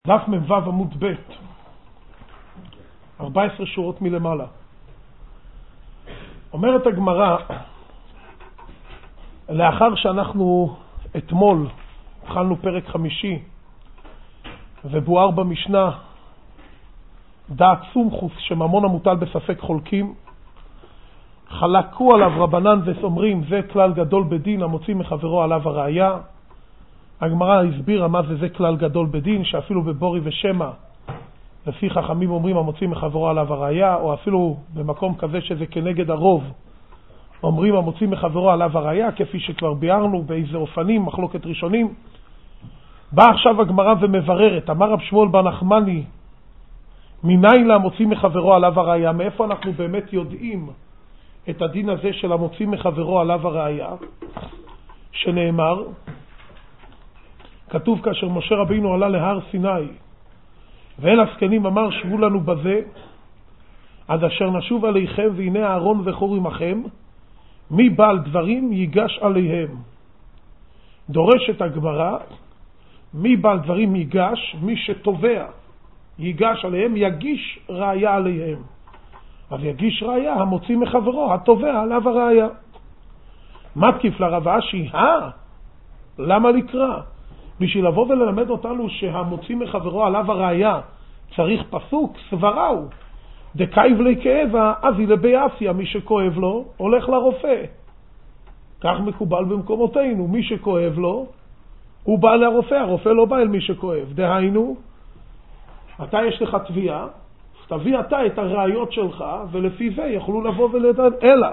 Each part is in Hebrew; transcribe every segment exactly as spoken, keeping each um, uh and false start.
דף מ"ו עמוד ב', ארבע עשרה שורות מלמעלה. אומרת הגמרא, לאחר שאנחנו אתמול התחלנו פרק חמישי ובואר במשנה דעת סומכוס שממון המוטל בספק חולקים, חלקו עליו רבנן ואומרים זה כלל גדול בדין המוציא מחברו עליו הראיה. הגמרא הסבירה מה זה זה כלל גדול בדין, שאפילו בבורי ושמע לפי חכמים אומרים המוציא מחברו עליו הראיה, או אפילו במקום כזה שזה כנגד הרוב אומרים המוציא מחברו עליו הראיה, כפי שכבר ביארנו באיזה אופנים, מחלוקת ראשונים. באה עכשיו הגמרא ומבררת, אמר רב שמואל בר נחמני, מניין למוציא מחברו עליו הראיה? מאיפה אנחנו באמת יודעים את הדין הזה של המוציא מחברו עליו הראיה? שנאמר, כתוב כאשר משה רבינו עלה להר סיני ואל הזקנים אמר שבו לנו בזה עד אשר נשוב עליכם והנה אהרון וחור עמכם, מי בעל דברים ייגש עליהם. דורשת הגמרא, מי בעל דברים ייגש? מי שתובע ייגש עליהם, יגיש ראיה עליהם. אז יגיש ראיה המוציא מחברו, התובע עליו הראיה. מתקיף לרב אשי, אה? למה לקרוא? בשביל לבוא וללמד אותנו שהמוציא מחברו עליו הראיה צריך פסוק, סבראו דקייב לי כאבה אבי לביאסיה, מי שכואב לו הולך לרופא. כך מקובל במקומותינו, מי שכואב לו הוא בא לרופא, הרופא לא בא אל מי שכואב. דהיינו, אתה יש לך תביעה, תביא אתה את הראיות שלך ולפי זה יכלו לבוא ולדעת. אלא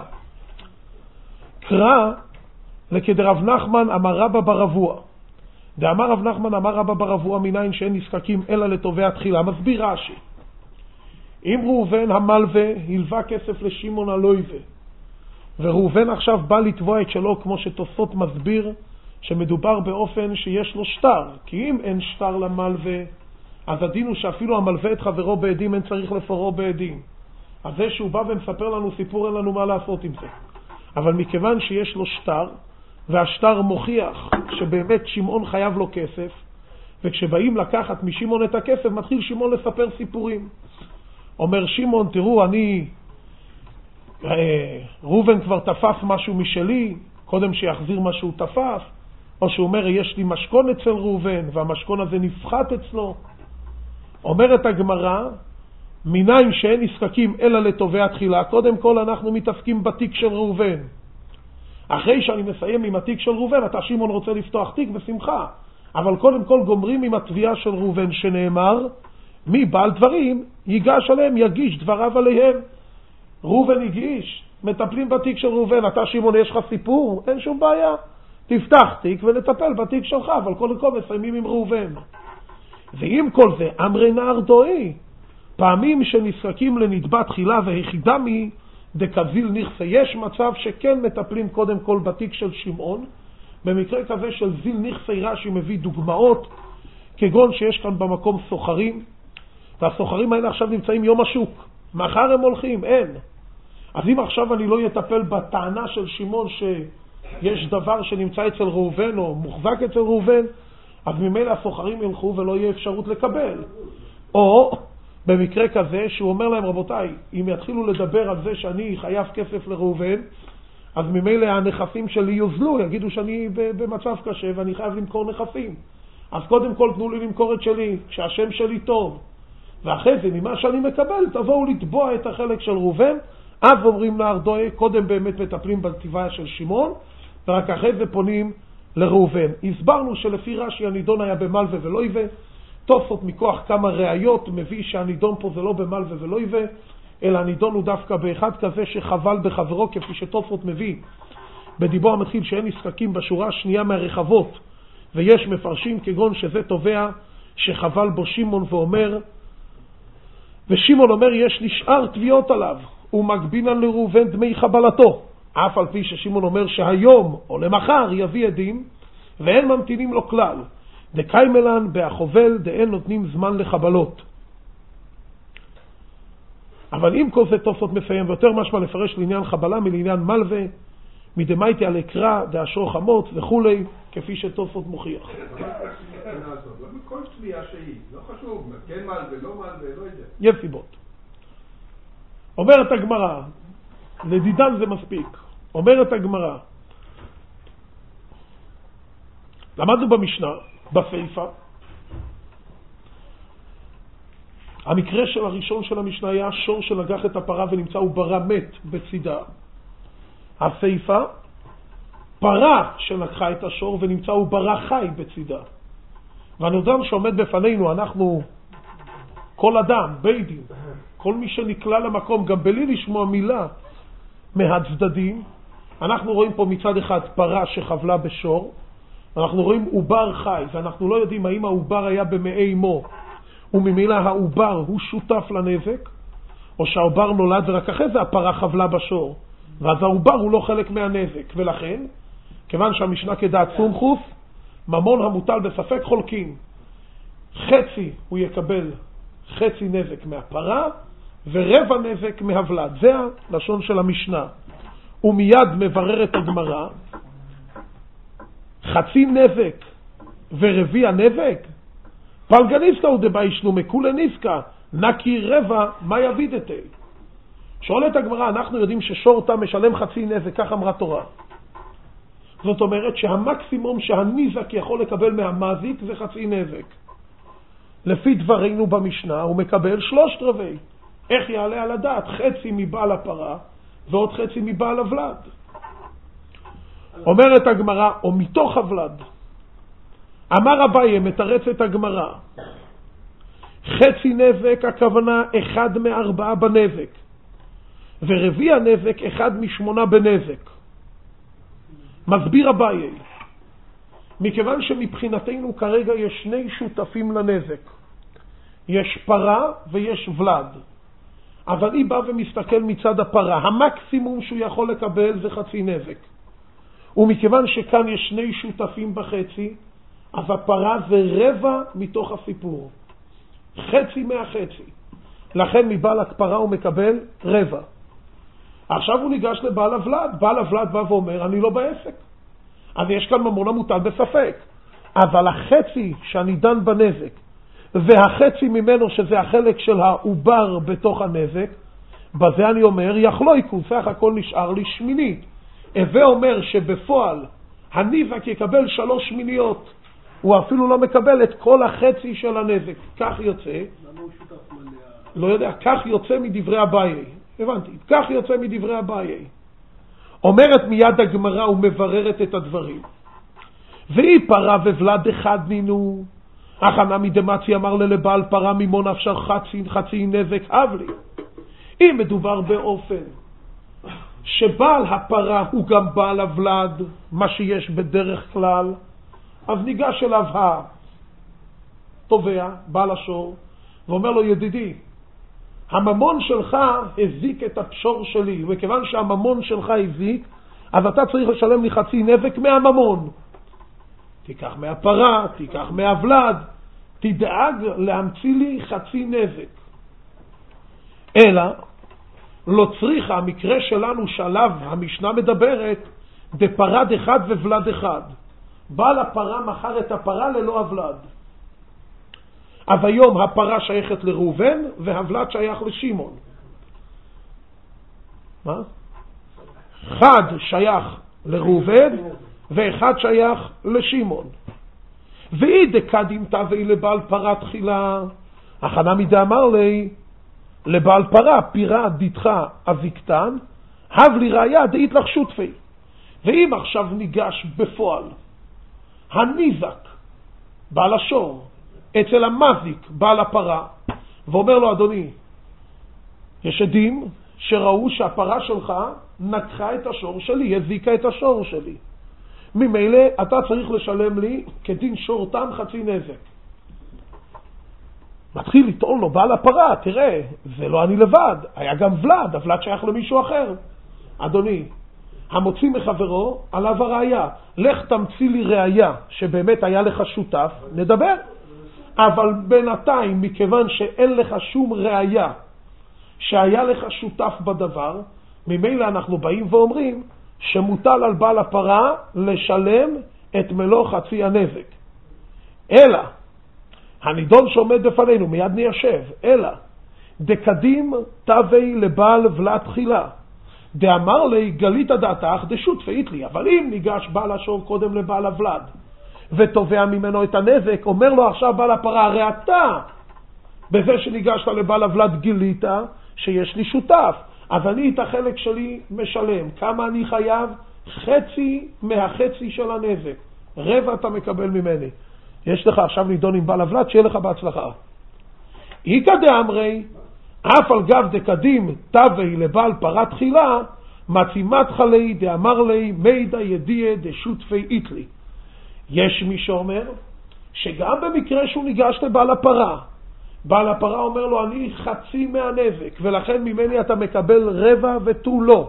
קרא לכדרב נחמן אמר רבא ברבוע, דאמר רב נחמן אמר רבא ברבוע, מניין שאין נזקקים אלא לתובע תחילה. מסביר רש"י, אם ראובן המלווה הלווה כסף לשמעון הלויבה וראובן עכשיו בא לתבוע את שלו, כמו שתוספות מסביר שמדובר באופן שיש לו שטר, כי אם אין שטר למלווה אז הדין הוא שאפילו המלווה את חברו בעדים אין צריך לפורו בעדים. אז זה שהוא בא ומספר לנו סיפור אין לנו מה לעשות עם זה. אבל מכיוון שיש לו שטר והשטר מוכיח שבאמת שמעון חייב לו כסף, וכשבאים לקחת משמעון את הכסף מתחיל שמעון לספר סיפורים. אומר שמעון, תראו, אני ראובן כבר תפס משהו משלי, קודם שיחזיר מה שהוא תפס. או שהוא אומר יש לי משכון אצל ראובן והמשכון הזה נפחת אצלו. אומרת הגמרא, מניין שאין נזקקים אלא לתובע תחילה. קודם כל אנחנו מתעסקים בתיק של ראובן. אחרי שאני מסיים עם התיק של ראובן, אתה שמעון רוצה לפתוח תיק בשמחה, אבל קודם כל גומרים עם התביעה של ראובן שנאמר, מי בעל דברים ייגש עליהם, יגיש דבריו עליהם. ראובן יגיש, מטפלים בתיק של ראובן. אתה שמעון יש לך סיפור? אין שום בעיה, תפתח תיק ונטפל בתיק שלך, אבל קודם כל מסיימים עם ראובן. ועם כל זה אמרי נער דואי, פעמים שנזקקים לנתבע תחילה והיחידמי דקביל נכסה. יש מצב שכן מטפלים קודם כל בתיק של שמעון. במקרה כזה של זיל נכסה רש"י מביא דוגמאות, כגון שיש כאן במקום סוחרים, והסוחרים האלה עכשיו נמצאים יום השוק, מחר הם הולכים, אין. אז אם עכשיו אני לא יטפל בטענה של שמעון שיש דבר שנמצא אצל ראובן או מוחזק אצל ראובן, אז ממילא הסוחרים ילכו ולא יהיה אפשרות לקבל. או במקרה כזה שהוא אומר להם, רבותיי, אם יתחילו לדבר על זה שאני חייב כסף לראובן, אז ממילא הנכסים שלי יוזלו, יגידו שאני במצב קשה ואני חייב למכור נכסים. אז קודם כל תנו לי למכור את שלי, כשהשם שלי טוב. ואחרי זה, ממה שאני מקבל, תבואו לתבוע את החלק של ראובן. אז אומרים נער דואי, קודם באמת מטפלים בתביעה של שמעון, ורק אחרי זה פונים לראובן. הסברנו שלפי רש"י הנידון היה במלווה ולויבה. תוספות מכוח כמה ראיות מביא שהנידון פה זה לא במלווה ולויבה, אלא הנידון הוא דווקא באחד כזה שחבל בחברו, כפי שתוספות מביא בדיבור המתחיל שאין נזקקים בשורה השנייה מהרחבות, ויש מפרשים כגון שזה תובע שחבל בו שמעון ואומר, ושמעון אומר יש לי שאר תביעות עליו ומגבינן לראובן דמי חבלתו, אף על פי ששמעון אומר שהיום או למחר יביא עדים ואין ממתינים לו כלל. דקיימלן בהחובל דאין נותנים זמן לחבלות. אבל אם כל זה תוספות מסיים ויותר משמע לפרש לעניין חבלה מלעניין מלווה, מדמייתי על הקרא דאשור חמוץ וכולי, כפי שתוספות מוכיח. כל תביעה שהיא, לא חשוב, כן מעל ולא מעל ולא יודע. יש סיבות. אומרת הגמרא, לדידן זה מספיק. אומרת הגמרא, למדנו במשנה, בסיפא, המקרה של הראשון של המשנה היה שור שלקח את הפרה ונמצא עוברה מת בצידה. הסיפא, פרה שלקחה את השור ונמצא עוברה חי בצידה. והנודן שעומד בפנינו, אנחנו, כל אדם, בית דין, כל מי שנקלע למקום, גם בלי לשמוע מילה מהצדדים, אנחנו רואים פה מצד אחד פרה שחבלה בשור, אנחנו רואים עובר חי, ואנחנו לא יודעים האם העובר היה במעי אמו, וממילא העובר הוא שותף לנזק, או שהעובר נולד ורק אחרי זה הפרה חבלה בשור, ואז העובר הוא לא חלק מהנזק. ולכן, כיוון שהמשנה כדעת סומכוף, ממון המוטל בספק חולקים, חצי הוא יקבל חצי נזק מהפרה, ורבע נזק מהוולד. זה הלשון של המשנה. ומיד מברר את הגמרא, חצי נזק ורביע נזק? פלגניסקה הוא דבאי שלומי, כולה ניסקה, נקי רבע, מה יביד את אל? שואלת הגמרא, אנחנו יודעים ששור תם משלם חצי נזק, כך אמרה תורה. זאת אומרת שהמקסימום שהניזק יכול לקבל מהמזיק זה חצי נזק. לפי דברינו במשנה הוא מקבל שלושת רבעי. איך יעלה על הדעת? חצי מבעל הפרה ועוד חצי מבעל הוולד. אומרת הגמרא, או מתוך הוולד. אמר אביי, מתרץ את הגמרא, חצי נזק הכוונה אחד מארבעה בנזק, ורביע נזק אחד משמונה בנזק. מסביר אביי, מכיוון שמבחינתנו כרגע יש שני שותפים לנזק, יש פרה ויש ולד, אבל היא בא ומסתכל מצד הפרה, המקסימום שהוא יכול לקבל זה חצי נזק, ומכיוון שכאן יש שני שותפים בחצי, אז הפרה זה רבע מתוך הסיפור, חצי מהחצי, לכן מבעל הפרה הוא מקבל רבע. עכשיו הוא ניגש לבעל הוולד, בעל הוולד בא ואומר, אני לא בעסק. אז יש כאן ממון המוטל בספק. אבל החצי שאני דן בנזק, והחצי ממנו שזה החלק של העובר בתוך הנזק, בזה אני אומר, יחלויקו, סך הכל נשאר לי שמינית. הווה אומר שבפועל הניזק יקבל שלוש שמיניות, הוא אפילו לא מקבל את כל החצי של הנזק. כך יוצא, למה הוא שותף מלא? לא יודע, כך יוצא מדברי אביי. הבנתי, כך יוצא מדברי אביי. אומרת מיד הגמרא ומבררת את הדברים. והיא פרה וולד אחד נינו. הכנה מדמצי אמר לבעל פרה ממון אפשר חצי, חצי נזק אבלי. אם מדובר באופן שבעל הפרה הוא גם בעל הוולד, מה שיש בדרך כלל, אז ניגש אליו התובע, בעל השור, ואומר לו, ידידי, הממון שלך הזיק את השור שלי, וכיוון שהממון שלך הזיק, אז אתה צריך לשלם לי חצי נזק מהממון. תיקח מהפרה, תיקח מהוולד, תדאג להמציא לי חצי נזק. אלא, לא צריכה, המקרה שלנו שעליו המשנה מדברת, דפרד אחד וולד אחד. בעל הפרה מכר את הפרה ללא הוולד. אז היום הפרה שייכת לראובן והוולד שייך לשמעון. מה? אחד שייך לראובן ואחד שייך לשמעון. ואי דקדים תווי לבעל פרה תחילה, הכנה מדאמר לי, לבעל פרה פירה דיתך אביקתן, הב לי ראיה דאית לך שותפי. ואם עכשיו ניגש בפועל הניזק, בעל השור, אצל המזיק, בעל הפרה, ואומר לו, אדוני, יש עדים שראו שהפרה שלך נקחה את השור שלי, הזיקה את השור שלי. ממילא אתה צריך לשלם לי כדין שור תם חצי נזק. מתחיל לטעון לו, בעל הפרה, תראה, זה לא אני לבד, היה גם ולד, הוולד שייך למישהו אחר. אדוני, המוציא מחברו עליו הראיה, לך תמציא לי ראיה שבאמת היה לך שותף, נדבר. אבל בינתיים, מכיוון שאין לך שום ראיה שהיה לך שותף בדבר, ממילא אנחנו באים ואומרים שמוטל על בעל הפרה לשלם את מלוא חצי הנזק. אלא, הנידון שעומד בפנינו, מיד ניישב, אלא, דקדים תווי לבעל ולד תחילה, דאמר לי גלית דעתך דשותפית לי, אבל אם ניגש בעל השור קודם לבעל הוולד, ותובע ממנו את הנזק, אומר לו עכשיו בעל הפרה, הרי אתה, בזה שניגשת לבעל הוולד גילית שיש לי שותף, אז אני את החלק שלי משלם. כמה אני חייב? חצי מהחצי של הנזק. רבע אתה מקבל ממני. יש לך עכשיו נידון עם בעל הוולד, שיהיה לך בהצלחה. איקא דאמרי, אף על גב דקדים תווי לבעל פרה תחילה, מצימת חלי דאמר לי מידע ידיע דשותפי איתלי. יש מי שאומר שגם במקרה שהוא ניגש לבעל הפרה, בעל הפרה אומר לו, אני חצי מהנזק, ולכן ממני אתה מקבל רבע ותו לא.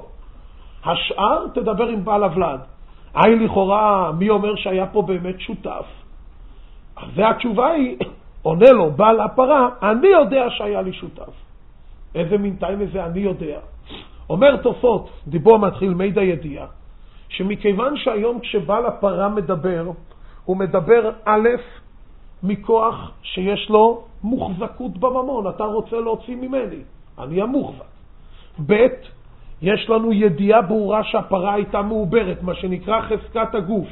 השאר תדבר עם בעל הוולד. היי לכאורה, מי אומר שהיה פה באמת שותף? אז זה התשובה היא, עונה לו בעל הפרה, אני יודע שהיה לי שותף. איזה מין טיימה זה אני יודע? אומר תוספות, דיבור מתחיל מידע ידיע, שמכיוון שהיום כשבעל הפרה מדבר, הוא מדבר א', מכוח שיש לו מוחזקות בממון, אתה רוצה להוציא ממני, אני המוחזק. ב', יש לנו ידיעה ברורה שהפרה הייתה מעוברת, מה שנקרא חזקת הגוף.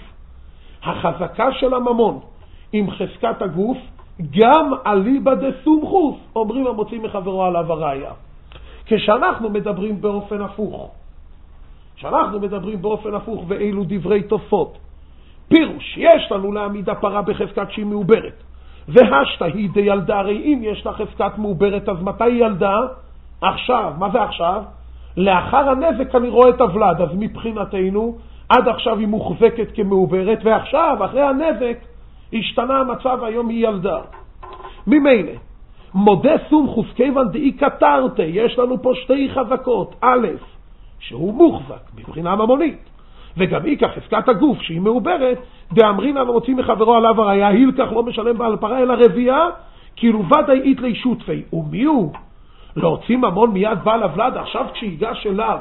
החזקה של הממון עם חזקת הגוף, גם אליבא דסומכוס, אומרים המוציא מחברו עליו הראיה. כשאנחנו מדברים באופן הפוך, כשאנחנו מדברים באופן הפוך, ואילו דברי תוספות, פירוש, יש לנו להעמיד הפרה בחזקת שהיא מעוברת. והשתה היא דיילדה, הרי אם יש לה חזקת מעוברת, אז מתי היא ילדה? עכשיו. מה זה עכשיו? לאחר הנזק אני רואה את הוולד, אז מבחינתנו, עד עכשיו היא מוחזקת כמעוברת, ועכשיו, אחרי הנזק, השתנה המצב, היום היא ילדה. ממילא, מודה סומכוס כיוון דאי קטרתי, יש לנו פה שתי חזקות. א', שהוא מוחזק, מבחינה ממונית. וגם איקח חזקת הגוף שהיא מעוברת, דאמרינא ומוציא מחברו עליו הראיה, הילקח לא משלם בעל פרה אלא רביעה, כאילו ודאי איתלי שותפי. ומי הוא? להוציא ממון מיד בעל הוולד, עכשיו כשיגש אליו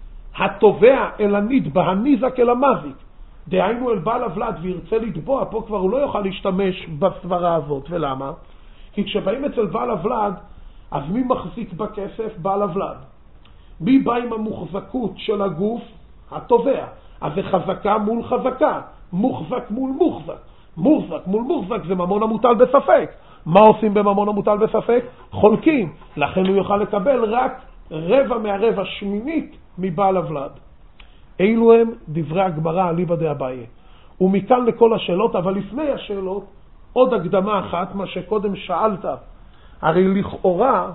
התובע אל הנתבע, הניזק אל המזיק, דהיינו אל בעל הוולד וירצה לתבוע, פה כבר הוא לא יוכל להשתמש בסברה הזאת. ולמה? כי כשבאים אצל בעל הוולד, אז מי מחזיק בכסף? בעל הוולד. מי בא עם המוחזקות של הגוף? התובע. אז זה חזקה מול חזקה, מוחזק מול מוחזק. מוחזק מול מוחזק זה ממון המוטל בספק. מה עושים בממון המוטל בספק? חולקים. לכן הוא יוכל לקבל רק רבע מהרבע שמינית מבעל הוולד. אילו הם דברי הגמרא אליבא דאביי. ומכאן לכל השאלות, אבל לפני השאלות, עוד הקדמה אחת, מה שקודם שאלת. הרי לכאורה,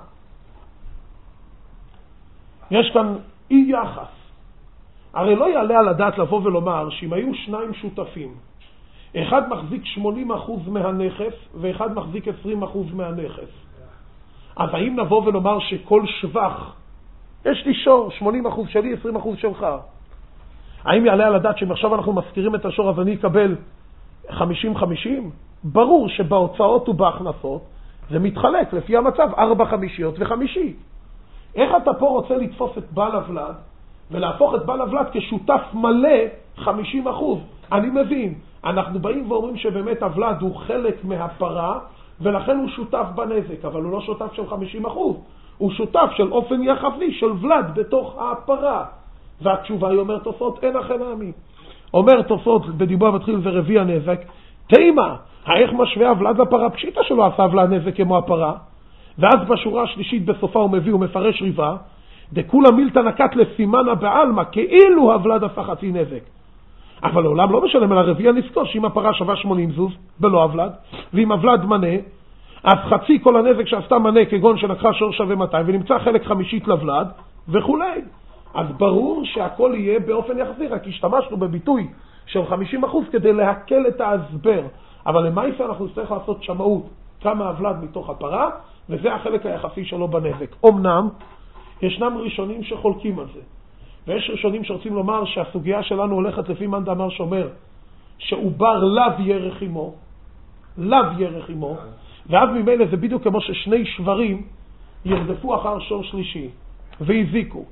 יש כאן אי יחס. הרי לא יעלה על הדעת לבוא ולומר שאם היו שניים שותפים, אחד מחזיק שמונים אחוז מהנכס ואחד מחזיק עשרים אחוז מהנכס. אז האם נבוא ולומר שכל שבח, יש לי שור, שמונים אחוז שלי, עשרים אחוז שלך. האם יעלה על הדעת שאם עכשיו אנחנו מזכירים את השור אז אני אקבל חמישים חמישים? ברור שבהוצאות ובהכנסות זה מתחלק לפי המצב, ארבע חמישיות וחמישית. איך אתה פה רוצה לתפוס את בעל הוולד ולהפוך את בעל הוולד כשותף מלא חמישים אחוז? אני מבין, אנחנו באים ואומרים שבאמת הוולד הוא חלק מהפרה ולכן הוא שותף בנזק, אבל הוא לא שותף של חמישים אחוז, הוא שותף של אופן יחסי של ולד בתוך הפרה. והתשובה היא אומר תוספות, אין אחר נעמי. אומר תוספות בדיבור מתחיל ורביע נזק, תימה, האיך משווה הוולד לפרה? פשיטה שלו עשה הוולד נזק כמו הפרה. ואז בשורה השלישית בסופה הוא מביא ומפרש ריבה, דכולה מילתא נקט לסימנה בעלמא, כאילו הוולד עשה חצי נזק. אבל לעולם לא משלם על הרביע, נזכור שאם הפרה שווה שמונים זוז בלא הוולד, ואם הוולד מנה, אז חצי כל הנזק שעשתה מנה כגון שלקחה שור שווה מאתיים, ונמצא חלק חמישית לוולד וכולי. אז ברור שהכל יהיה באופן יחסי, רק השתמשנו בביטוי של חמישים אחוז כדי להקל את ההסבר. אבל למעשה אנחנו צריך לעשות שמאות כמה הוולד מתוך הפרה, וזה החלק היחסי שלו בנזק. אמנם, ישנם ראשונים שחולקים על זה. ויש ראשונים שרוצים לומר שהסוגיה שלנו הולכת לפי מאן דאמר שאומר שעובר לאו יהיה רחימו, לאו יהיה רחימו, ואז ממילא זה בדיוק כמו ששני שברים ירדפו אחר שור שלישי והזיקו.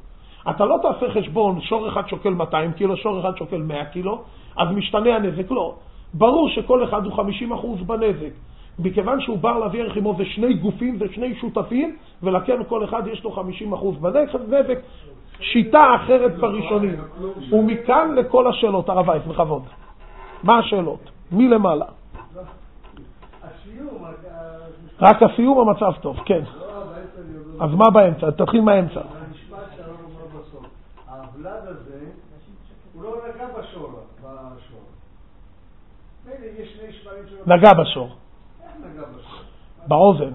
אתה לא תעשה חשבון, שור אחד שוקל מאתיים קילו, שור אחד שוקל מאה קילו, אז משתנה הנזק, לא. ברור שכל אחד הוא חמישים אחוז בנזק. מכיוון שהוא בר להביא ערך עמו, זה שני גופים, זה שני שותפים, ולכן כל אחד יש לו חמישים אחוז בנזק. שיטה אחרת בראשונים. ומכאן לכל השאלות, הרב וייס, בכבוד. מה השאלות? מי למעלה? רק הסיום המצב טוב, כן. אז מה באמצע? תתחיל מהאמצע. המשפט שהרב אומר בסוף. ההבלד הזה, הוא לא נגע בשור. יש שני שבעים שלו. נגע בשור. איך נגע בשור? באוזן.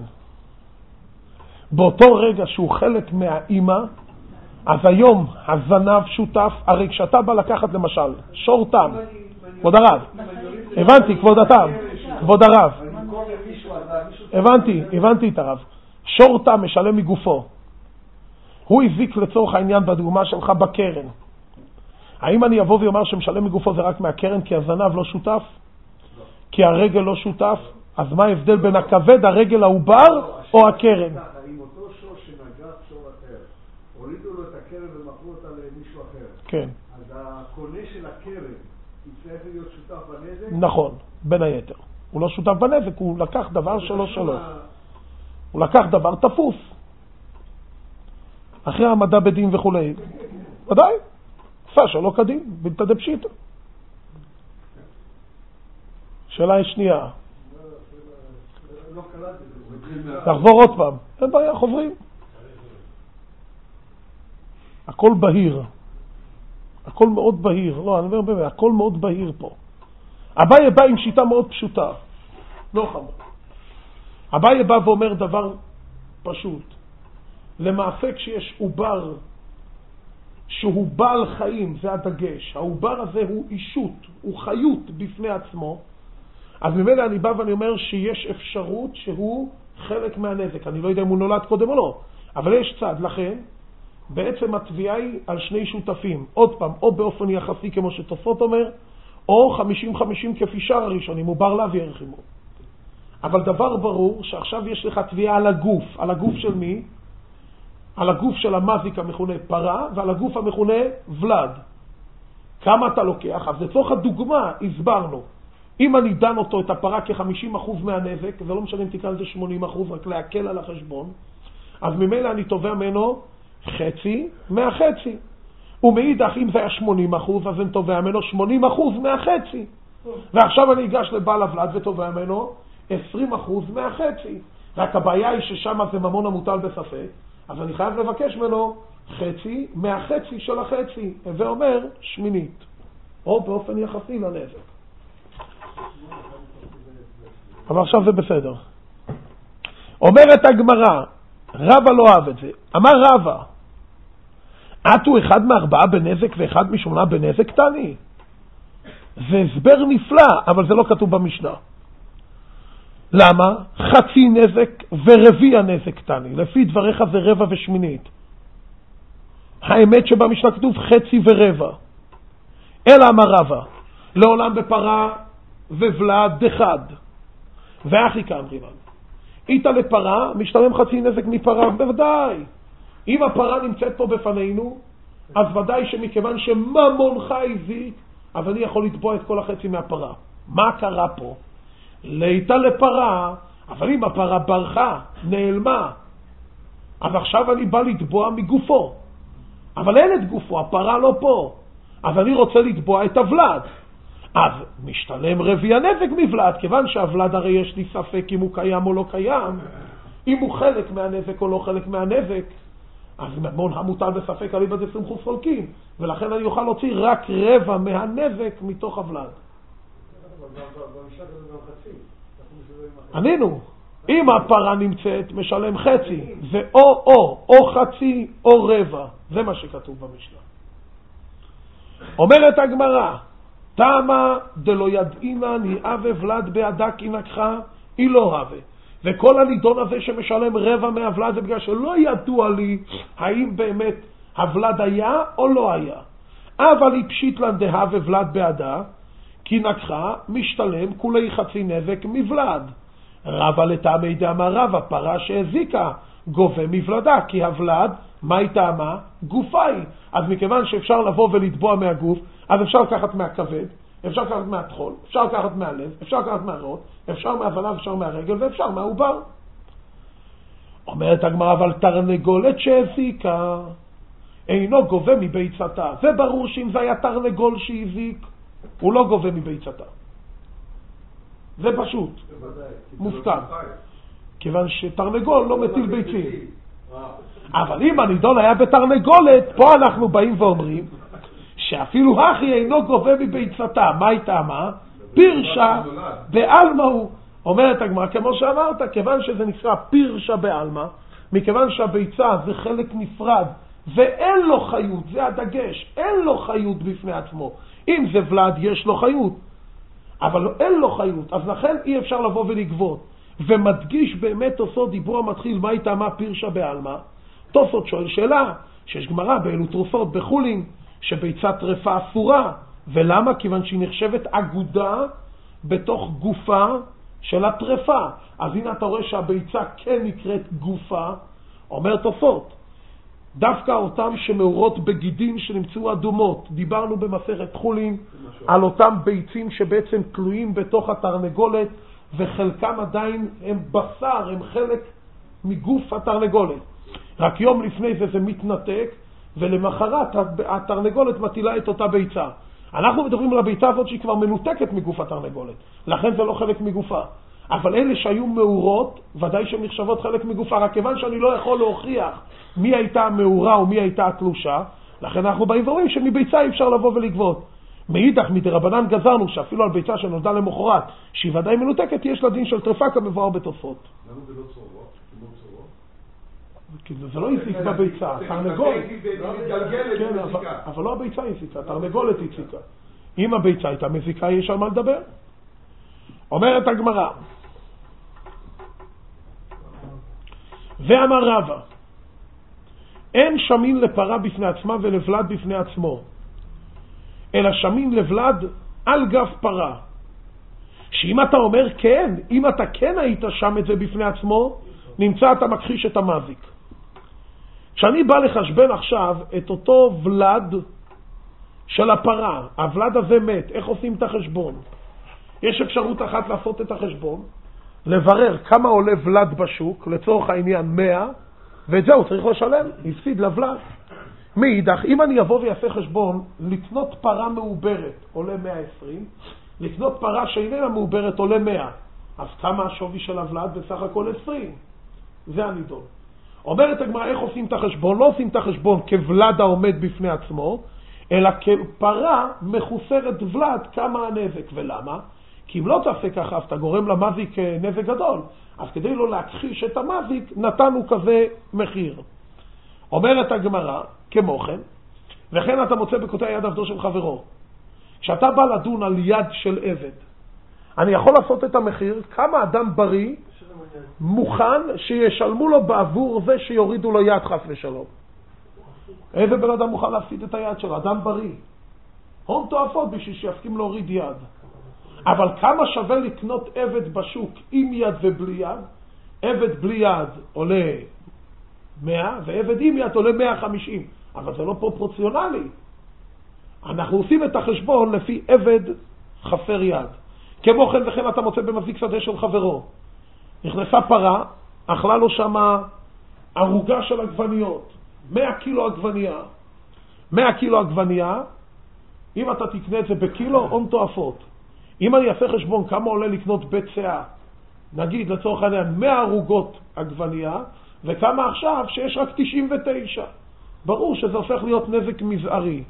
באותו רגע שהוא חלק מהאימא, אז היום הזנב שותף, הרי כשאתה בא לקחת למשל שור תם, כבוד הרב, הבנתי, כבוד התם, כבוד הרב, הבנתי, הבנתי את הרב, שור תם משלם מגופו, הוא הזיק לצורך העניין בדוגמה שלך בקרן, האם אני אבוא ואומר שמשלם מגופו זה רק מהקרן כי הזנב לא שותף? כי הרגל לא שותף? אז מה ההבדל בין הכבד, הרגל העובר או הקרן? אם אותו שור שנגע שור אחר, הורידו לו את הקרן ומכרו אותה למישהו אחר. כן. אז הקונה של הקרן יצטרך להיות שותף בנזק? נכון, בין היתר. הוא לא שותף בנזק, הוא לקח דבר שלא שלו. הוא לקח דבר תפוס. אחרי המדע בדין וכו'. ודאי, עשה שלא כדין, בלתדה פשיטה. שאלה שנייה. נחזור עוד פעם. אין בעיה, חוזרים. הכל בהיר. הכל מאוד בהיר. לא, אני אומר באמת, הכל מאוד בהיר פה. אביי בא עם שיטה מאוד פשוטה. לא חמור. אביי בא ואומר דבר פשוט. למעשה כשיש עובר שהוא בעל חיים, זה הדגש. העובר הזה הוא אישות, הוא חיות בפני עצמו. אז ממילא אני בא ואני אומר שיש אפשרות שהוא חלק מהנזק. אני לא יודע אם הוא נולד קודם או לא, אבל יש צד. לכן, בעצם התביעה היא על שני שותפים. עוד פעם, או באופן יחסי כמו שתוספות אומר, או חמישים חמישים כפי שאר הראשונים, הוא בר להביא ערך עמו. אבל דבר ברור שעכשיו יש לך תביעה על הגוף. על הגוף של מי? על הגוף של המזיק המכונה פרה, ועל הגוף המכונה ולד. כמה אתה לוקח? אז לצורך הדוגמה הסברנו. אם אני דן אותו, את הפרה כ-חמישים אחוז מהנזק, ולא משנה אם תקרא לזה שמונים אחוז, רק להקל על החשבון, אז ממילא אני תובע ממנו חצי מהחצי. ומאידך, אם זה היה שמונים אחוז, אז אני תובע ממנו שמונים אחוז מהחצי. ועכשיו אני אגש לבעל הוולד ותובע ממנו עשרים אחוז מהחצי. רק הבעיה היא ששם זה ממון המוטל בספק, אז אני חייב לבקש ממנו חצי מהחצי של החצי, ואומר שמינית, או באופן יחסי לנזק. אבל עכשיו זה בסדר. אומרת הגמרא, רבא לא אוהב את זה. אמר רבא, את הוא אחד מארבעה בנזק ואחד משמונה בנזק תני. זה הסבר נפלא, אבל זה לא כתוב במשנה. למה? חצי נזק ורביע נזק תני. לפי דבריך זה רבע ושמינית. האמת שבמשנה כתוב חצי ורבע. אלא אמר רבא, לעולם בפרה ובלד אחד. ואחי כאמרי לנו. איתה לפרה, משתלם חצי נזק מפרה, בוודאי. אם הפרה נמצאת פה בפנינו, אז ודאי שמכיוון שממונך הזיק, אז אני יכול לתבוע את כל החצי מהפרה. מה קרה פה? לאיתה לפרה, אבל אם הפרה ברחה, נעלמה, אז עכשיו אני בא לתבוע מגופו. אבל אין את גופו, הפרה לא פה. אז אני רוצה לתבוע את הוולד. אז משתלם רביע נזק מבלד, כיוון שהוולד הרי יש לי ספק אם הוא קיים או לא קיים, אם הוא חלק מהנזק או לא חלק מהנזק, אז ממון המוטל בספק אליבא דסמכות חולקים, ולכן אני אוכל להוציא רק רבע מהנזק מתוך הוולד. ענינו, אם הפרה נמצאת משלם חצי, זה או או, או חצי או רבע, זה מה שכתוב במשנה. אומרת הגמרא, תמה דלא ידעינה ניאבה ולד בעדה כי נקחה, היא לא הווה. וכל הנידון הזה שמשלם רבע מהוולד זה בגלל שלא ידוע לי האם באמת הוולד היה או לא היה. אבל היא פשיט לן דהווה ולד בעדה, כי נקחה משתלם כולי חצי נזק מבלד. רבא לטעמי דאמר רבא, פרה שהזיקה גובה מבלדה, כי הוולד מה היא טעמה? גופה היא. אז מכיוון שאפשר לבוא ולטבוע מהגוף, אז אפשר לקחת מהכבד, אפשר לקחת מהטחול, אפשר לקחת מהלב, אפשר לקחת מהריאות, אפשר מהזנב, אפשר מהרגל ואפשר מהעובר. אומרת הגמרא, אבל תרנגולת שהזיקה אינו גובה מביצתה. זה ברור שאם זה היה תרנגול שהזיק, הוא לא גובה מביצתה. זה פשוט, מופתע. כיוון שתרנגול לא מטיל ביצים. אבל אם הנידון היה בתרנגולת, פה אנחנו באים ואומרים שאפילו הכי אינו גובה מביצתה. מה היא טעמה? פירשה בעלמא הוא. אומרת הגמרא, כמו שאמרת, כיוון שזה נקרא פירשה בעלמא, מכיוון שהביצה זה חלק נפרד ואין לו חיות, זה הדגש, אין לו חיות בפני עצמו. אם זה ולד יש לו חיות, אבל אין לו חיות, אז לכן אי אפשר לבוא ולגבות. ומדגיש באמת תוספות דיבור המתחיל, מה היא טעמה פירשה בעלמא? תוספות שואל שאלה, שיש גמרא באלו תרופות בחולין, שביצה טרפה אסורה, ולמה? כיוון שהיא נחשבת אגודה בתוך גופה של הטרפה. אז הנה אתה רואה שהביצה כן נקראת גופה. אומר תוספות, דווקא אותם שמאורות בגידים שנמצאו אדומות, דיברנו במסכת חולין על אותם ביצים שבעצם תלויים בתוך התרנגולת, וחלקם עדיין הם בשר, הם חלק מגוף התרנגולת. רק יום לפני זה זה מתנתק, ולמחרת התרנגולת מטילה את אותה ביצה. אנחנו מדברים על הביצה הזאת שהיא כבר מנותקת מגוף התרנגולת, לכן זה לא חלק מגופה. אבל אלה שהיו מאורות, ודאי שהן נחשבות חלק מגופה, רק כיוון שאני לא יכול להוכיח מי הייתה המאורה או מי הייתה התלושה, לכן אנחנו באים ואומרים שמביצה אי אפשר לבוא ולגבות. מאידך מדרבנן גזרנו שאפילו על ביצה שנולדה למחרת, שהיא ודאי מנותקת, יש לה דין של טרפה כמבואר בתוספות. למה זה לא צורות? זה לא יזיק בביצה, תרנגולת. אבל לא הביצה יזיקה, תרנגולת יזיקה. אם הביצה הייתה מזיקה, יש על מה לדבר. אומרת הגמרא, ואמר רבא, אין שמין לפרה בפני עצמה ולבלד בפני עצמו, אלא שמין לבלד על גב פרה. שאם אתה אומר כן, אם אתה כן היית שם את זה בפני עצמו, נמצא אתה מכחיש את המזיק. כשאני בא לחשבן עכשיו את אותו ולד של הפרה, הוולד הזה מת, איך עושים את החשבון? יש אפשרות אחת לעשות את החשבון, לברר כמה עולה ולד בשוק, לצורך העניין מאה, ואת זה הוא צריך לשלם, הפסיד לוולד. מאידך, אם אני אבוא ויעשה חשבון, לקנות פרה מעוברת עולה מאה ועשרים, לקנות פרה שאיננה מעוברת עולה מאה, אז כמה השווי של הוולד? בסך הכל עשרים. זה הנידון. אומרת הגמרא, איך עושים את החשבון? לא עושים את החשבון כוולד העומד בפני עצמו, אלא כפרה מחוסרת ולד, כמה הנזק. ולמה? כי אם לא תעשה ככה, אז אתה גורם למזיק נזק גדול. אז כדי לא להכחיש את המזיק, נתנו כזה מחיר. אומרת הגמרא, כמו כן, וכן אתה מוצא בקוטעי יד עבדו של חברו. כשאתה בא לדון על יד של עבד, אני יכול לעשות את המחיר, כמה אדם בריא מוכן שישלמו לו בעבור זה שיורידו לו יד חס ושלום. איזה בן אדם מוכן להפסיד את היד שלו? אדם בריא. הון תועפות בשביל שיסכים להוריד יד. אבל כמה שווה לקנות עבד בשוק עם יד ובלי יד? עבד בלי יד עולה מאה, ועבד עם יד עולה מאה וחמישים. אבל זה לא פרופורציונלי. אנחנו עושים את החשבון לפי עבד חסר יד. כמו כן וכן אתה מוצא במזיק שדה של חברו. נכנסה פרה, אכלה לו שמה ערוגה של עגבניות. מאה קילו עגבנייה. מאה קילו עגבנייה, אם אתה תקנה את זה בקילו, הון תועפות. אם אני אעשה חשבון כמה עולה לקנות בית שאה, נגיד לצורך העניין מאה ערוגות עגבנייה, וכמה עכשיו שיש רק תשעים ותשע. ברור שזה הופך להיות נזק מזערי.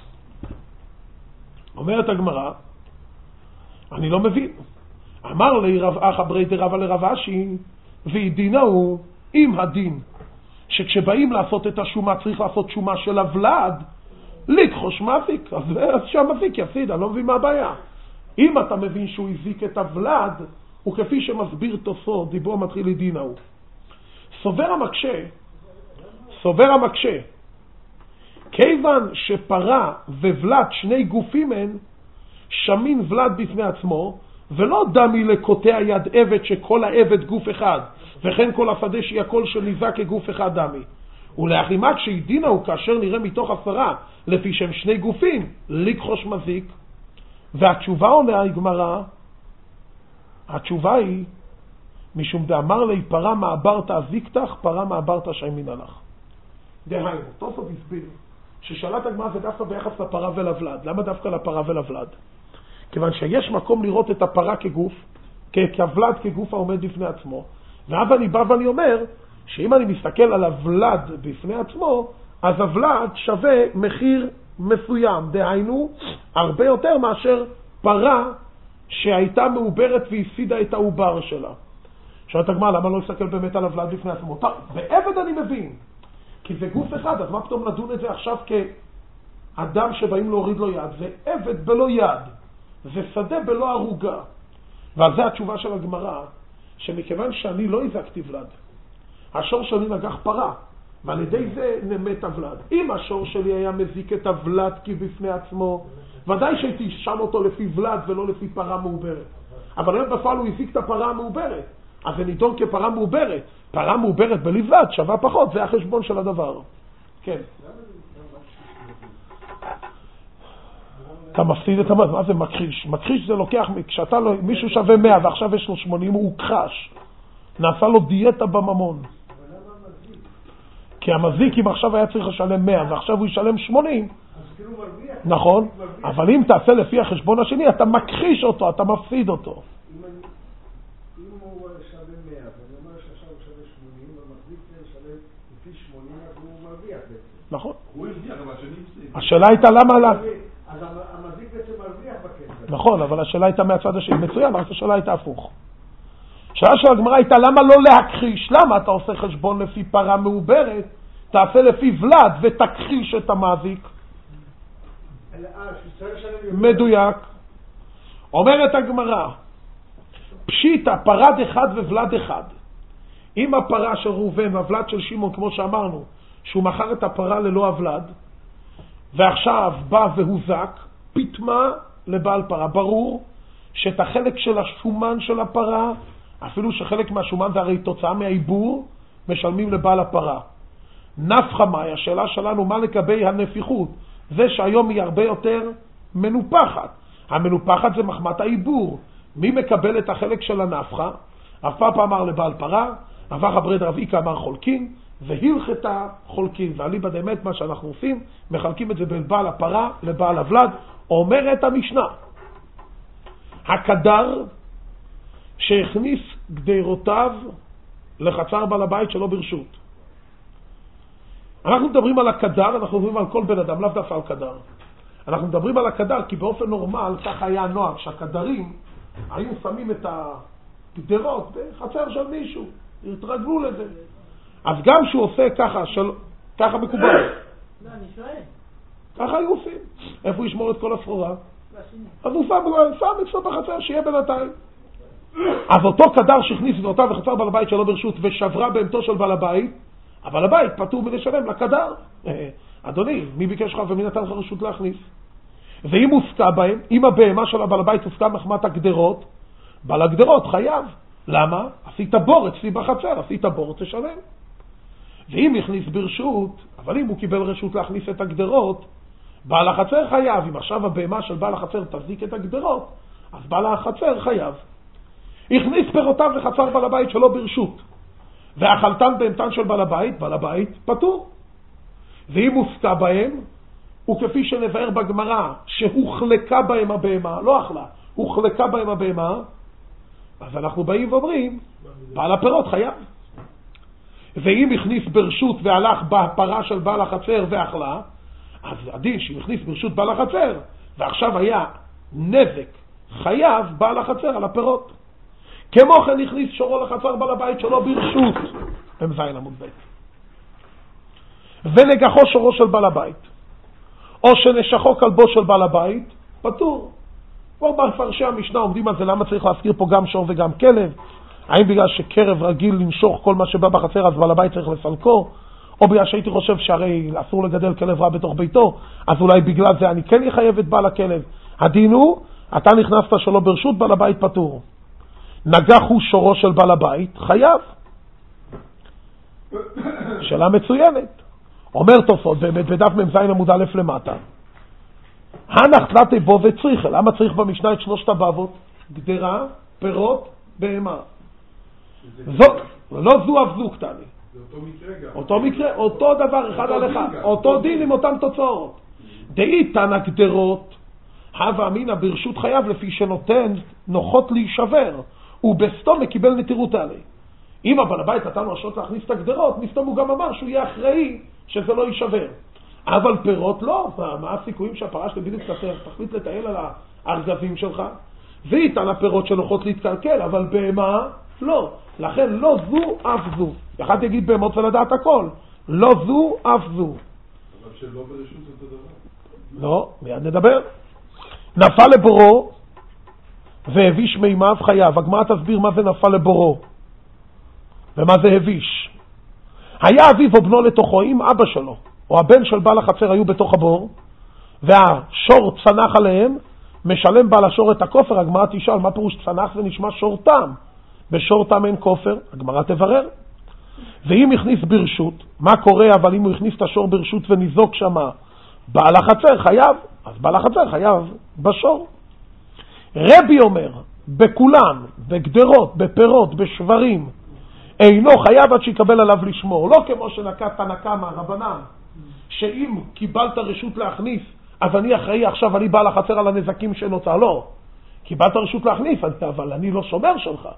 אומרת הגמרא, אני לא מבין. אמר לי רב אחא ברי דרבא לרב אשי, והדינה הוא עם הדין, שכשבאים לעשות את השומה צריך לעשות שומה של הוולד, לקחוש מזיק, אז, אז שהמזיק יפסיד, אני לא מבין מה הבעיה. אם אתה מבין שהוא הזיק את הוולד, הוא כפי שמסביר תוספות, דיבור מתחיל לדינה הוא. סובר המקשה, סובר המקשה, כיוון שפרה וולד שני גופים הן, שמין ולד בפני עצמו, ולא דמי לקוטע יד עבד שכל העבד גוף אחד, וכן כל השדה שהיא הכל שניזק כגוף אחד דמי. ולאחימה כשהדינה הוא כאשר נראה מתוך עשרה, לפי שהם שני גופים, לקחוש מזיק. והתשובה עונה הגמרא, התשובה היא, משום דאמר לי פרה מעברת אזיקתך, פרה מעברת שיימין הלך. דהיינו, תוספות הסביר, ששאלת הגמרא זה דווקא ביחס לפרה ולוולד. למה דווקא לפרה ולוולד? כיוון שיש מקום לראות את הפרה כגוף, כוולד כגוף העומד בפני עצמו, ואז אני בא ואני אומר, שאם אני מסתכל על הוולד בפני עצמו, אז הוולד שווה מחיר מסוים, דהיינו, הרבה יותר מאשר פרה שהייתה מעוברת והפסידה את העובר שלה. שואלת הגמרא, למה לא להסתכל באמת על הוולד בפני עצמו? טוב, בעבד אני מבין, כי זה גוף אחד, אז מה פתאום נדון את זה עכשיו כאדם שבאים להוריד לו יד? זה עבד בלא יד, זה שדה בלא הרוגה. ועל זה התשובה של הגמרא, שמכיוון שאני לא הזקתי ולד, השור שלי נגח פרה, ועל ידי זה נמת הוולד. אם השור שלי היה מזיק את הוולד כי בפני עצמו, ודאי שהייתי שם אותו לפי ולד ולא לפי פרה מעוברת. אבל היום בפועל הוא הזיק את הפרה המעוברת, אז זה נידון כפרה מעוברת. פרה מעוברת בלי ולד שווה פחות, זה החשבון של הדבר. כן. אתה מפסיד את המד, מה זה מכחיש? מכחיש זה לוקח, כשאתה לא, מישהו שווה מאה ועכשיו יש לו שמונים, הוא הוכחש. נעשה לו דיאטה בממון. כי המזיק אם עכשיו היה צריך לשלם מאה ועכשיו הוא ישלם שמונים, נכון, אבל אם תעשה לפי החשבון השני אתה מכחיש אותו, אתה מפסיד אותו. אם הוא שווה מאה ואני אומר שעכשיו הוא שווה שמונים, המזיק שווה לפי שמונים, אז הוא מרוויח בעצם. נכון. הוא הרוויח, אבל השני הפסיד. השאלה הייתה למה לה... אז המזיק בעצם מרוויח בכסף. נכון, אבל השאלה הייתה מהצד השני. מצוין, רק השאלה הייתה הפוך. השאלה של הגמרא הייתה למה לא להכחיש? למה אתה עושה חשבון לפי פרה מעוברת? תעשה לפי ולד ותכחיש את המזיק. מדויק. אומרת הגמרא, פשיטה, פרד אחד וולד אחד. אם הפרה של ראובן והוולד של שמעון, כמו שאמרנו, שהוא מכר את הפרה ללא הוולד, ועכשיו בא והוזק, פתמה לבעל פרה. ברור שאת החלק של השומן של הפרה, אפילו שחלק מהשומן זה הרי תוצאה מהעיבור, משלמים לבעל הפרה. נפחה מאי, השאלה שלנו מה לגבי הנפיחות? זה שהיום היא הרבה יותר מנופחת. המנופחת זה מחמת העיבור. מי מקבל את החלק של הנפחה? אף פעם אמר לבעל פרה, אבך הברד רב איקה אמר חולקין, והלכתה חולקין. ועלי בדמת מה שאנחנו עושים, מחלקים את זה בין בעל הפרה לבעל הוולד. אומרת המשנה, הקדר שהכניס גדרותיו לחצר בעל הבית שלא ברשות. אנחנו מדברים על הקדר, אנחנו מדברים על כל בן אדם, לאו דווקא על קדר. אנחנו מדברים על הקדר כי באופן נורמל, כך היה הנוהג, שהקדרים היו שמים את הגדרות בחצר של מישהו, התרגלו לזה. אז גם שהוא עושה ככה, של, ככה מקובל. לא, אני שואל. ככה היו עושים. איפה הוא ישמור את כל הסחורה? אז הוא שם, שם אצלו בחצר, שיהיה בינתיים. אז אותו קדר שהכניס גדרותיו וחצר בעל הבית שלא ברשות ושברה בהמתו של בעל הבית, אבל הבית פטור מלשלם לקדר. אדוני, מי ביקש לך ומי נתן לך רשות להכניס? ואם הוסקה בהם, אם הבהמה של הבעל הבית הוסקה מחמת הגדרות, בעל הגדרות חייב. למה? עשית בור אצלי בחצר, עשית בור תשלם. ואם הכניס ברשות, אבל אם הוא קיבל רשות להכניס את הגדרות, בעל החצר חייב. אם עכשיו הבהמה של בעל החצר תזיק את הגדרות, אז בעל החצר חייב. הכניס פירותיו לחצר בעל הבית שלא ברשות, ואכלתן בהמתן של בעל הבית, בעל הבית פטור. ואם הוסקה בהם, וכפי שנבהר בגמרא, שהוחלקה בהם הבהמה, לא אכלה, הוחלקה בהם הבהמה, אז אנחנו באים ואומרים, בעל הפירות חייב. ואם הכניס ברשות והלך בפרה של בעל החצר ואכלה, אז הדין שאם הכניס ברשות בעל החצר, ועכשיו היה נזק, חייב בעל החצר על הפירות. כמו כן הכניס שורו לחצר בעל הבית שלו ברשות, במזין עמוד בית. ונגחו שורו של בעל הבית, או שנשכו כלבו של בעל הבית, פטור. כבר בפרשי המשנה עומדים על זה, למה צריך להזכיר פה גם שור וגם כלב? האם בגלל שכרב רגיל לנשוך כל מה שבא בחצר, אז בעל הבית צריך לסלקו? או בגלל שהייתי חושב שהרי אסור לגדל כלב רע בתוך ביתו, אז אולי בגלל זה אני כן יחייב את בעל הכלב. הדין הוא, אתה נכנסת שלא ברשות, בעל הבית פטור. נגח הוא שורו של בעל הבית, חייב. שאלה מצוינת. אומר תוספות, באמת בדף מ"ז עמוד א' למטה, הנח תלתי בו וצריכה. למה צריך במשנה את שלושת הבבות? גדרה, פירות, בהמה. זו, לא זו אף זו קטני. זה אותו מקרה גם. אותו מקרה, אותו דבר, אחד על אחד. אותו דין עם אותם תוצאות. דאי תנא גדרות, הווה אמינא ברשות חייב לפי שנותן נוחות להישבר, ובסתום מקיבל נטירות עלי. אם הבעל הבית נתן לו רשות להכניס את הגדרות, מסתום הוא גם אמר שהוא יהיה אחראי שזה לא יישבר. אבל פירות לא, מה הסיכויים שהפרה שלי בדיוק תחליט לטייל על הארגזים שלך? ואיתן הפירות שנוחות להתקלקל, אבל בהמה לא. לכן לא זו אף זו. אחד יגיד בהמות ולדעת הכל. לא זו אף זו. אבל שלא ברשות אותו דבר. לא, מיד נדבר. נפל לבורו והביש מימיו חייב. הגמרא תסביר מה זה נפל לבורו ומה זה הביש. היה אביו או בנו לתוכו, אם אבא שלו או הבן של בעל החצר היו בתוך הבור והשור צנח עליהם, משלם בעל השור את הכופר. הגמרא תשאל מה פירוש צנח ונשמע שור תם? בשור תם אין כופר. הגמרא תברר. ואם הכניס ברשות, מה קורה אבל אם הוא הכניס את השור ברשות וניזוק שמה? בעל החצר חייב, אז בעל החצר חייב בשור. רבי אומר, בכולן, בגדרות, בפירות, בשברים, אינו חייב עד שיקבל עליו לשמור. לא כמו שנקט הנקמה, רבנן, שאם קיבלת רשות להכניס, אז אני אחראי עכשיו, אני בעל החצר על הנזקים שנוצר. לא, קיבלת רשות להכניס, אבל אני לא שומר שלך.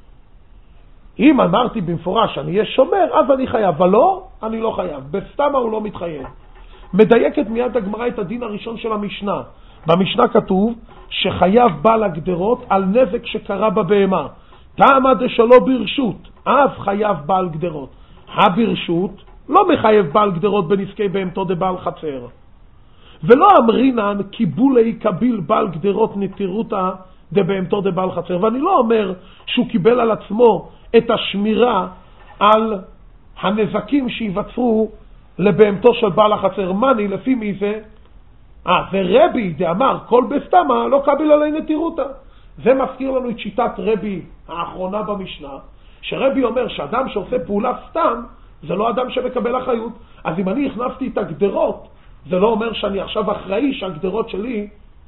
אם אמרתי במפורש שאני אהיה שומר, אז אני חייב, אבל לא, אני לא חייב. בסתמה הוא לא מתחייב. מדייקת מיד הגמרא את הדין הראשון של המשנה. במשנה כתוב שחייב בעל הגדרות על נזק שקרה בבהמה. תמה דשלא ברשות, אף חייב בעל גדרות. הברשות לא מחייב בעל גדרות בנזקי בהמתו דבעל חצר. ולא אמרינן קיבולי קביל בעל גדרות נטירותה דבהמתו דבעל חצר. ואני לא אומר שהוא קיבל על עצמו את השמירה על הנזקים שיווצרו לבהמתו של בעל החצר. מני, לפי מי זה? אה, ורבי דאמר כל בסתמה לא קביל עלי נטירותה. זה מזכיר לנו את שיטת רבי האחרונה במשנה, שרבי אומר שאדם שעושה פעולה סתם זה לא אדם שמקבל אחריות. אז אם אני הכנסתי את הגדרות, זה לא אומר שאני עכשיו אחראי שהגדרות שלי,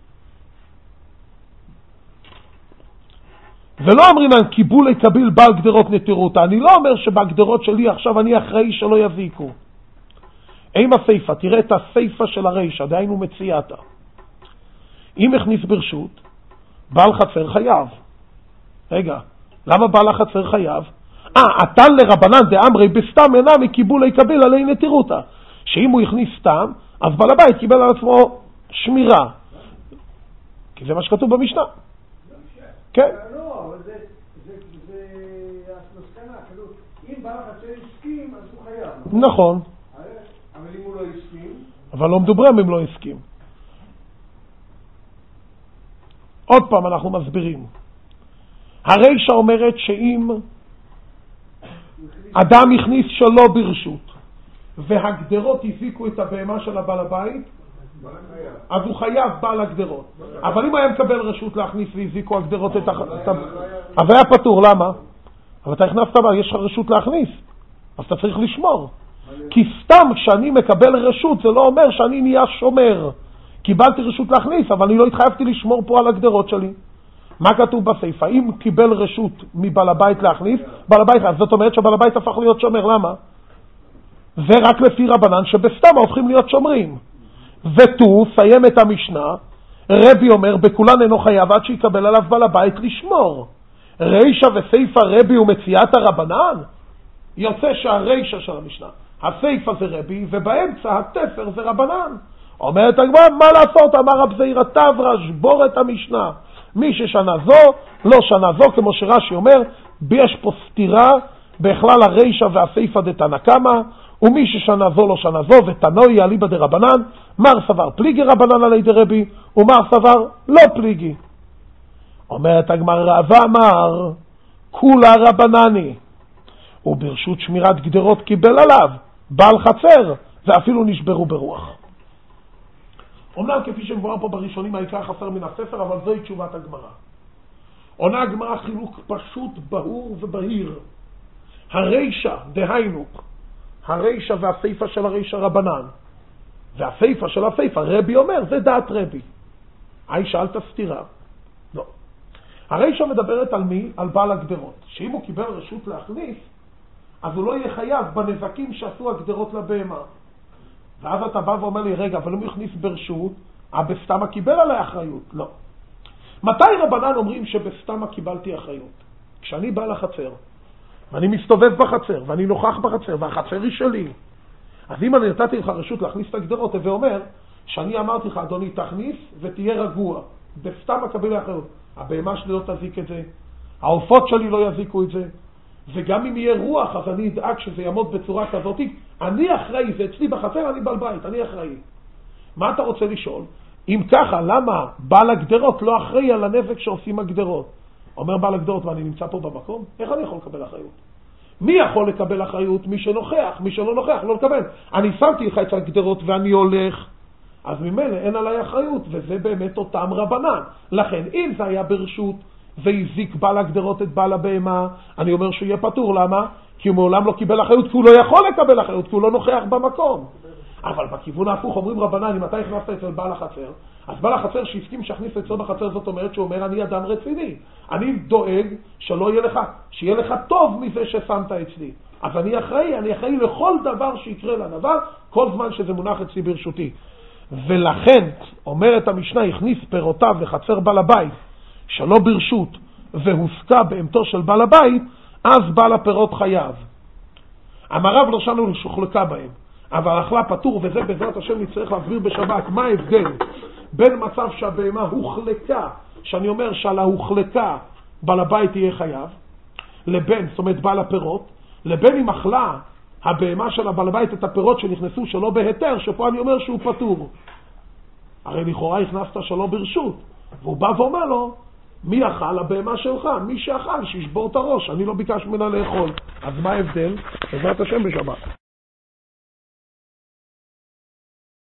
ולא אומרים קיבולי קביל בעל גדרות נטירותה. אני לא אומר שבגדרות שלי עכשיו אני אחראי שלא יזיקו. עם הסייפה, תראה את הסייפה של הרישה, דהיינו מצייתה. אם הכניס ברשות, בעל חצר חייב. רגע, למה בעל החצר חייב? אה, עתן לרבנן דאמרי בסתם אינה מקיבולי קביל עלי נטירותה. שאם הוא הכניס סתם, אז בעל הבית קיבל על עצמו שמירה. כי זה מה שכתוב במשנה. כן? לא, אבל זה, זה, זה המסקנה, כאילו, אם בעל החצר הסכים, אז הוא חייב. נכון. אבל אם הוא לא הסכים... אבל לא מדוברים אם לא הסכים. עוד פעם אנחנו מסבירים. הרישה אומרת שאם אדם הכניס שלא ברשות, והגדרות הזיקו את הבהמה של הבעל הבית, אז הוא חייב בעל הגדרות. אבל אם היה מקבל רשות להכניס והזיקו הגדרות את החצר, אז היה פטור. למה? אבל אתה הכנסת, יש לך רשות להכניס, אז אתה צריך לשמור. כי סתם כשאני מקבל רשות זה לא אומר שאני נהיה שומר. קיבלתי רשות להכניס, אבל אני לא התחייבתי לשמור פה על הגדרות שלי. מה כתוב בסייפה? אם קיבל רשות מבעל הבית להכניס, בעל הבית, אז זאת אומרת שבעל הבית הפך להיות שומר. למה? זה רק לפי רבנן שבסתם הופכים להיות שומרים. ותו, סיים את המשנה, רבי אומר, בכולן אינו חייב עד שיקבל עליו בעל הבית לשמור. רישה וסייפה רבי ומציאת הרבנן? יוצא שהרישה של המשנה, הסייפה זה רבי, ובאמצע התפר זה רבנן. אומרת הגמרא, מה לעשות? אמר רב זעירא תברא, שבור את המשנה. מי ששנה זו, לא שנה זו, כמו שרש"י אומר, יש פה סתירה בכלל הרישה והסייפה דתנא קמא, ומי ששנה זו לא שנה זו, ותנאי אליבא דרבנן, מר סבר פליגי רבנן עלי דרבי, ומר סבר לא פליגי. אומרת הגמרא, רבא אמר, כולה רבנני, וברשות שמירת גדרות קיבל עליו, בעל חצר, ואפילו נשברו ברוח. אומנם כפי שמבואר פה בראשונים העיקר חסר מן הספר, אבל זוהי תשובת הגמרא. עונה הגמרא חילוק פשוט, בהור ובהיר. הרישה, דהיינו, הרישה והסיפה של הרישה רבנן, והסיפה של הסיפה, רבי אומר, זה דעת רבי. היי, שאלת סתירה? לא. הרישה מדברת על מי? על בעל הגדרות. שאם הוא קיבל רשות להכניס, אז הוא לא יהיה חייב בנזקים שעשו הגדרות לבהמה. ואז אתה בא ואומר לי, רגע, אבל אם הוא הכניס ברשות, הבסתמה קיבל עליי אחריות. לא. מתי רבנן אומרים שבסתמה קיבלתי אחריות? כשאני בא לחצר, ואני מסתובב בחצר, ואני נוכח בחצר, והחצר היא שלי. אז אם אני נתתי לך רשות להכניס את הגדרות, זה אומר שאני אמרתי לך, אדוני, תכניס ותהיה רגוע. בסתמה קבל אחריות. הבהמה שלי לא תזיק את זה, העופות שלי לא יזיקו את זה, וגם אם יהיה רוח, אז אני אדאג שזה יעמוד בצורה כזאת. אני אחראי, זה אצלי בחצר, אני בעל בית, אני אחראי. מה אתה רוצה לשאול? אם ככה, למה בעל הגדרות לא אחראי על הנזק שעושים הגדרות? אומר בעל הגדרות, ואני נמצא פה במקום? איך אני יכול לקבל אחריות? מי יכול לקבל אחריות? מי שנוכח, מי שלא נוכח, לא לקבל. אני שמתי לך את הגדרות ואני הולך, אז ממילא אין עליי אחריות, וזה באמת אותם רבנן. לכן, אם זה היה ברשות והזיק בעל הגדרות את בעל הבהמה, אני אומר שהוא יהיה פטור. למה? כי הוא מעולם לא קיבל אחריות, כי הוא לא יכול לקבל אחריות, כי הוא לא נוכח במקום. אבל בכיוון ההפוך אומרים רבנן, אם אתה הכנסת אצל בעל החצר, אז בעל החצר שהסכים שהכניס אצלו בחצר, זאת אומרת שהוא אומר, אני אדם רציני. אני דואג שלא יהיה לך, שיהיה לך טוב מזה ששמת אצלי. אז אני אחראי, אני אחראי לכל דבר שיקרה לדבר, כל זמן שזה מונח אצלי ברשותי. ולכן, אומרת המשנה, הכניס פירותיו לחצר בעל הבית, שלא ברשות, והוסקה באמתו של בעל הבית, אז בעל הפירות חייב. המרב לא שלנו לשוחלקה בהם. אבל אכלה פטור, וזה בעזרת השם נצטרך להסביר בשבת, מה ההבדל בין מצב שהבהמה הוחלקה, שאני אומר שעלה הוחלקה, בעל הבית יהיה חייב, לבין, זאת אומרת בעל הפירות, לבין אם אכלה הבהמה של הבעל הבית את הפירות שנכנסו שלא בהיתר, שפה אני אומר שהוא פטור. הרי לכאורה הכנסת שלא ברשות, והוא בא ואומר לו, מי אכל? הבהמה שלך, מי שאכל שישבור את הראש, אני לא ביקש ממנה לאכול. אז מה ההבדל? בעזרת השם בשבת.